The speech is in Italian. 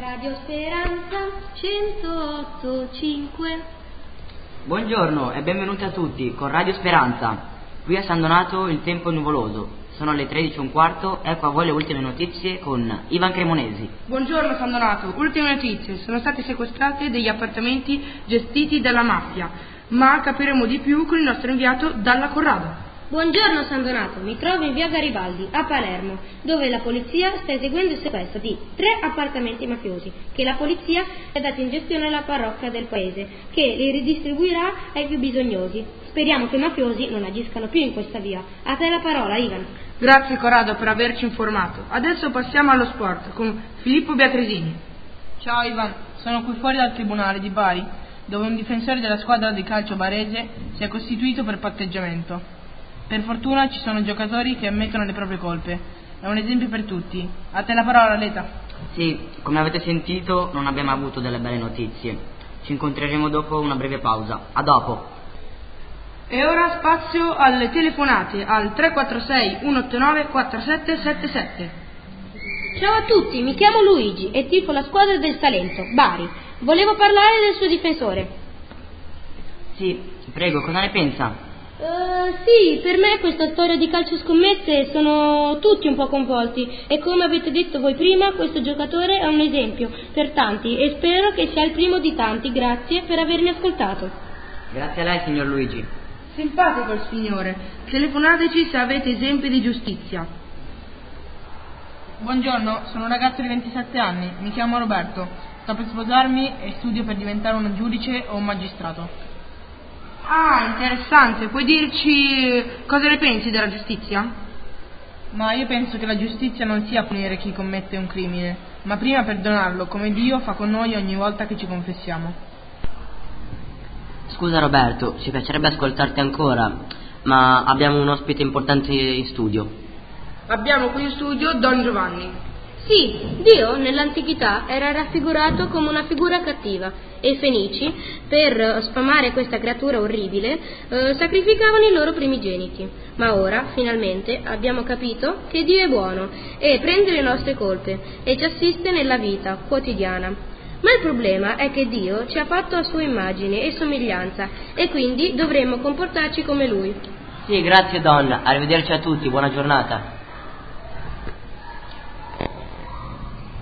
Radio Speranza 108.5. Buongiorno e benvenuti a tutti con Radio Speranza. Qui a San Donato il tempo è nuvoloso. Sono le 13:15, ecco a voi le ultime notizie con Ivan Cremonesi. Buongiorno San Donato, ultime notizie. Sono stati sequestrati degli appartamenti gestiti dalla mafia, ma capiremo di più con il nostro inviato Dalla Corrado. Buongiorno San Donato, mi trovo in via Garibaldi, a Palermo, dove la polizia sta eseguendo il sequestro di 3 appartamenti mafiosi, che la polizia ha dato in gestione alla parrocchia del paese, che li ridistribuirà ai più bisognosi. Speriamo che i mafiosi non agiscano più in questa via. A te la parola, Ivan. Grazie Corrado per averci informato. Adesso passiamo allo sport con Filippo Beatresini. Ciao Ivan, sono qui fuori dal tribunale di Bari, dove un difensore della squadra di calcio barese si è costituito per patteggiamento. Per fortuna ci sono giocatori che ammettono le proprie colpe. È un esempio per tutti. A te la parola, Leta. Sì, come avete sentito non abbiamo avuto delle belle notizie. Ci incontreremo dopo una breve pausa. A dopo. E ora spazio alle telefonate al 346 189 4777. Ciao a tutti, mi chiamo Luigi e tifo la squadra del Salento, Bari. Volevo parlare del suo difensore. Sì, prego, cosa ne pensa? Sì, per me questa storia di calcio scommesse sono tutti un po' coinvolti e come avete detto voi prima questo giocatore è un esempio per tanti e spero che sia il primo di tanti. Grazie per avermi ascoltato. Grazie a lei signor Luigi. Simpatico il signore. Telefonateci se avete esempi di giustizia. Buongiorno, sono un ragazzo di 27 anni, mi chiamo Roberto, sto per sposarmi e studio per diventare un giudice o un magistrato. Ah, interessante. Puoi dirci cosa ne pensi della giustizia? Ma io penso che la giustizia non sia punire chi commette un crimine, ma prima perdonarlo, come Dio fa con noi ogni volta che ci confessiamo. Scusa Roberto, ci piacerebbe ascoltarti ancora, ma abbiamo un ospite importante in studio. Abbiamo qui in studio Don Giovanni. Sì, Dio nell'antichità era raffigurato come una figura cattiva e i Fenici, per sfamare questa creatura orribile, sacrificavano i loro primigeniti. Ma ora, finalmente, abbiamo capito che Dio è buono e prende le nostre colpe e ci assiste nella vita quotidiana. Ma il problema è che Dio ci ha fatto a sua immagine e somiglianza e quindi dovremmo comportarci come Lui. Sì, grazie Don, arrivederci a tutti, buona giornata.